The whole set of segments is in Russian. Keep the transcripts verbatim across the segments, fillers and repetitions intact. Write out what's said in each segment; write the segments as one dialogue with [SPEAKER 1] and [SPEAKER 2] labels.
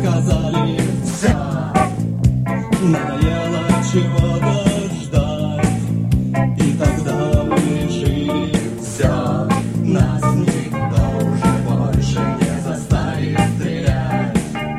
[SPEAKER 1] сказали все, надоело чего-то ждать. И тогда мы решили все, нас никто уже больше не заставит стрелять.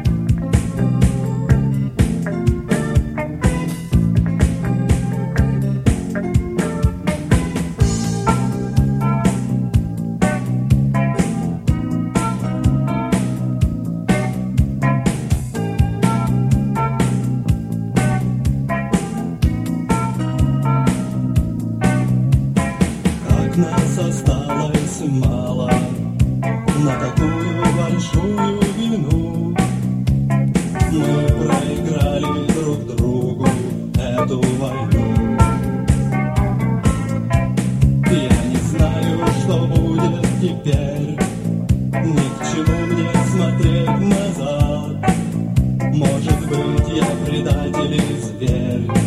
[SPEAKER 1] Нас осталось мало на такую большую вину. Мы проиграли друг другу эту войну. Я не знаю, что будет теперь. Ни к чему мне смотреть назад. Может быть, я предатель и зверь.